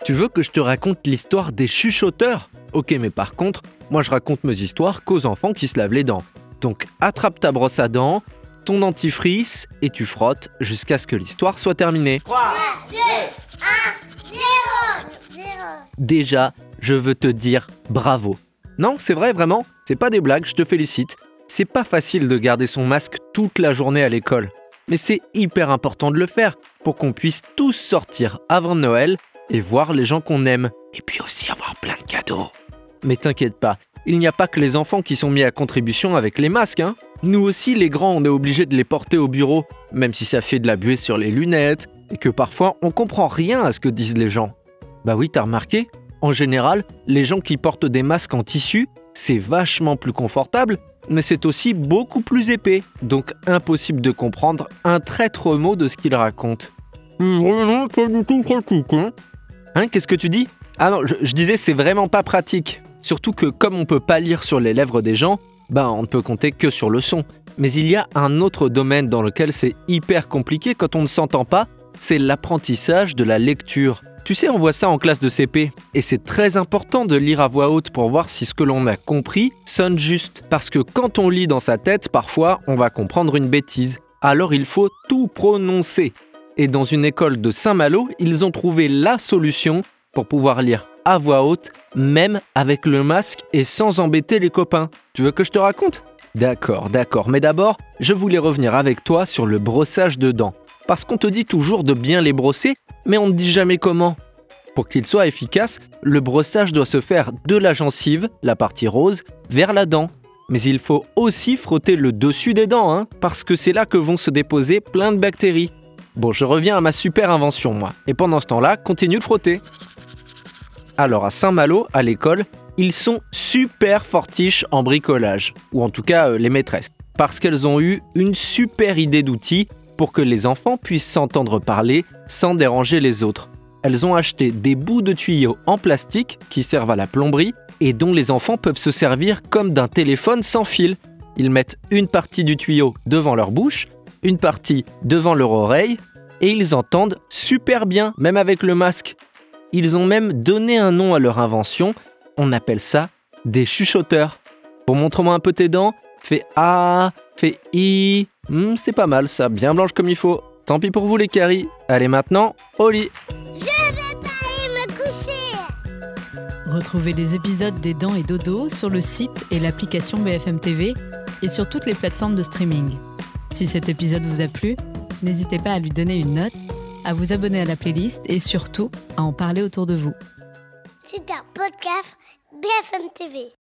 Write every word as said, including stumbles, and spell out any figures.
Tu veux que je te raconte l'histoire des chuchoteurs ? Ok, mais par contre, moi je raconte mes histoires qu'aux enfants qui se lavent les dents. Donc attrape ta brosse à dents, ton dentifrice et tu frottes jusqu'à ce que l'histoire soit terminée. trois, deux, un, zéro. Déjà, je veux te dire bravo. Non, c'est vrai, vraiment, c'est pas des blagues, je te félicite. C'est pas facile de garder son masque toute la journée à l'école. Mais c'est hyper important de le faire pour qu'on puisse tous sortir avant Noël et voir les gens qu'on aime. Et puis aussi avoir plein de cadeaux. Mais t'inquiète pas, il n'y a pas que les enfants qui sont mis à contribution avec les masques, hein. Nous aussi, les grands, on est obligés de les porter au bureau, même si ça fait de la buée sur les lunettes et que parfois on comprend rien à ce que disent les gens. Bah oui, t'as remarqué ? En général, les gens qui portent des masques en tissu, c'est vachement plus confortable, mais c'est aussi beaucoup plus épais, donc impossible de comprendre un traître mot de ce qu'ils racontent. Vraiment pas du tout pratique, hein. Hein, qu'est-ce que tu dis ? Ah non, je, je disais c'est vraiment pas pratique. Surtout que comme on peut pas lire sur les lèvres des gens, ben on ne peut compter que sur le son. Mais il y a un autre domaine dans lequel c'est hyper compliqué quand on ne s'entend pas, c'est l'apprentissage de la lecture. Tu sais, on voit ça en classe de C P, et c'est très important de lire à voix haute pour voir si ce que l'on a compris sonne juste. Parce que quand on lit dans sa tête, parfois, on va comprendre une bêtise. Alors il faut tout prononcer. Et dans une école de Saint-Malo, ils ont trouvé la solution pour pouvoir lire à voix haute, même avec le masque et sans embêter les copains. Tu veux que je te raconte ? D'accord, d'accord, mais d'abord, je voulais revenir avec toi sur le brossage de dents. Parce qu'on te dit toujours de bien les brosser, mais on ne dit jamais comment. Pour qu'il soit efficace, le brossage doit se faire de la gencive, la partie rose, vers la dent. Mais il faut aussi frotter le dessus des dents, hein, parce que c'est là que vont se déposer plein de bactéries. Bon, je reviens à ma super invention, moi. Et pendant ce temps-là, continue de frotter. Alors, à Saint-Malo, à l'école, ils sont super fortiches en bricolage. Ou en tout cas, euh, les maîtresses. Parce qu'elles ont eu une super idée d'outils pour que les enfants puissent s'entendre parler sans déranger les autres. Elles ont acheté des bouts de tuyaux en plastique qui servent à la plomberie et dont les enfants peuvent se servir comme d'un téléphone sans fil. Ils mettent une partie du tuyau devant leur bouche, une partie devant leur oreille et ils entendent super bien, même avec le masque. Ils ont même donné un nom à leur invention, on appelle ça des chuchoteurs. Bon, montre-moi un peu tes dents, fais A, fais I, hmm, c'est pas mal ça, bien blanche comme il faut. Tant pis pour vous les caries, allez maintenant, au lit. Je vais pas aller me coucher. Retrouvez les épisodes des Dents et Dodo sur le site et l'application B F M T V et sur toutes les plateformes de streaming. Si cet épisode vous a plu, n'hésitez pas à lui donner une note, à vous abonner à la playlist et surtout à en parler autour de vous. C'est un podcast B F M T V.